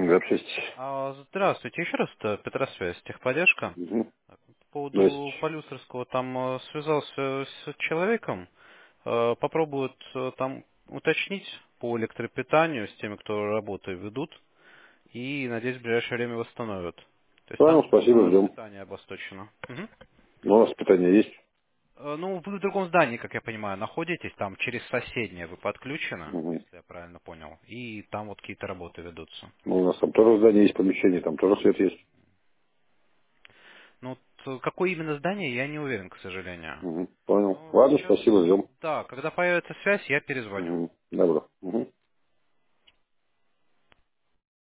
Запчасти. Здравствуйте, еще раз это Петросвязь, техподдержка. Угу. По поводу Здрасте. Полюстерского, там связался с человеком, попробуют там уточнить по электропитанию с теми, кто работу ведут, и, надеюсь, в ближайшее время восстановят. То есть Понял, там спасибо, ждем. питание обосточено. Мгм. Ну, у нас питание есть. Ну, вы в другом здании, как я понимаю, находитесь, там через соседнее вы подключены, Угу. если я правильно понял, и там вот какие-то работы ведутся. Ну, у нас там тоже здание есть, помещение, там тоже свет есть. Ну, вот, какое именно здание, я не уверен, к сожалению. Угу. Понял. Ну, Ладно, сейчас, спасибо, ждем. да, когда появится связь, я перезвоню. Угу. Добро. Угу.